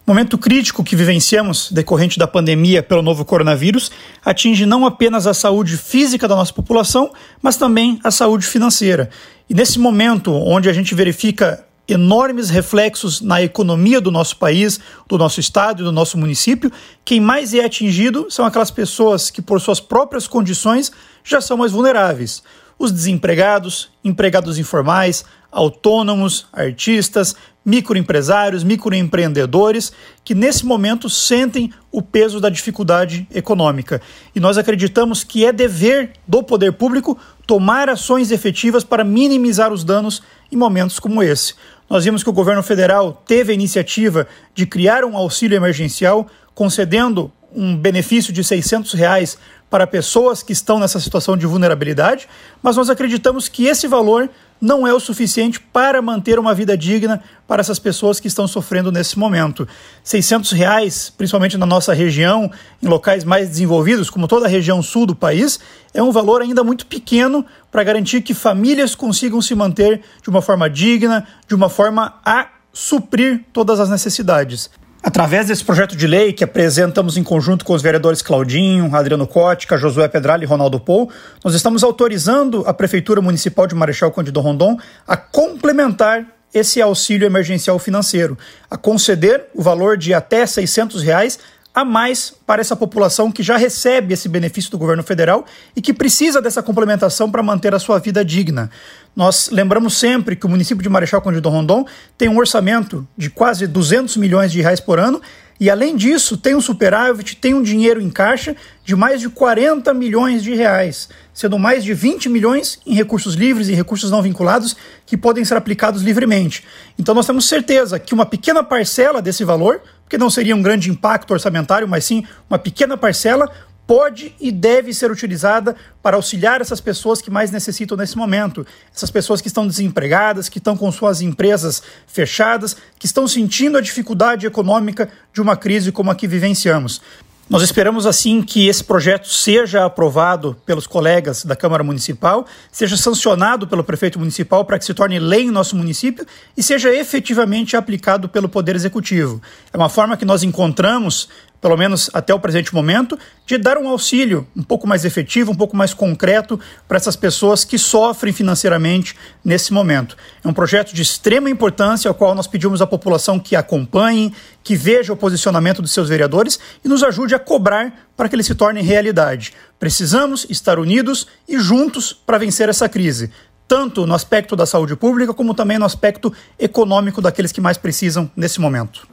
O momento crítico que vivenciamos, decorrente da pandemia pelo novo coronavírus, atinge não apenas a saúde física da nossa população, mas também a saúde financeira. E nesse momento, onde a gente verifica enormes reflexos na economia do nosso país, do nosso estado e do nosso município, quem mais é atingido são aquelas pessoas que, por suas próprias condições, já são mais vulneráveis. Os desempregados, empregados informais, autônomos, artistas, microempresários, microempreendedores, que nesse momento sentem o peso da dificuldade econômica. E nós acreditamos que é dever do poder público tomar ações efetivas para minimizar os danos em momentos como esse. Nós vimos que o governo federal teve a iniciativa de criar um auxílio emergencial, concedendo um benefício de R$600 para pessoas que estão nessa situação de vulnerabilidade, mas nós acreditamos que esse valor não é o suficiente para manter uma vida digna para essas pessoas que estão sofrendo nesse momento. R$600, principalmente na nossa região, em locais mais desenvolvidos, como toda a região sul do país, é um valor ainda muito pequeno para garantir que famílias consigam se manter de uma forma digna, de uma forma a suprir todas as necessidades. Através desse projeto de lei que apresentamos em conjunto com os vereadores Claudinho, Adriano Cótica, Josué Pedralha e Ronaldo Pou, nós estamos autorizando a Prefeitura Municipal de Marechal Cândido Rondon a complementar esse auxílio emergencial financeiro, a conceder o valor de até R$600 a mais para essa população que já recebe esse benefício do governo federal e que precisa dessa complementação para manter a sua vida digna. Nós lembramos sempre que o município de Marechal Cândido Rondon tem um orçamento de quase R$200 milhões por ano e, além disso, tem um superávit, tem um dinheiro em caixa de mais de R$40 milhões, sendo mais de 20 milhões em recursos livres e recursos não vinculados que podem ser aplicados livremente. Então nós temos certeza que uma pequena parcela desse valor, porque não seria um grande impacto orçamentário, mas sim uma pequena parcela, pode e deve ser utilizada para auxiliar essas pessoas que mais necessitam nesse momento. Essas pessoas que estão desempregadas, que estão com suas empresas fechadas, que estão sentindo a dificuldade econômica de uma crise como a que vivenciamos. Nós esperamos, assim, que esse projeto seja aprovado pelos colegas da Câmara Municipal, seja sancionado pelo prefeito municipal para que se torne lei em nosso município e seja efetivamente aplicado pelo Poder Executivo. É uma forma que nós encontramos, pelo menos até o presente momento, de dar um auxílio um pouco mais efetivo, um pouco mais concreto para essas pessoas que sofrem financeiramente nesse momento. É um projeto de extrema importância, ao qual nós pedimos à população que acompanhe, que veja o posicionamento dos seus vereadores e nos ajude a cobrar para que ele se torne realidade. Precisamos estar unidos e juntos para vencer essa crise, tanto no aspecto da saúde pública, como também no aspecto econômico daqueles que mais precisam nesse momento.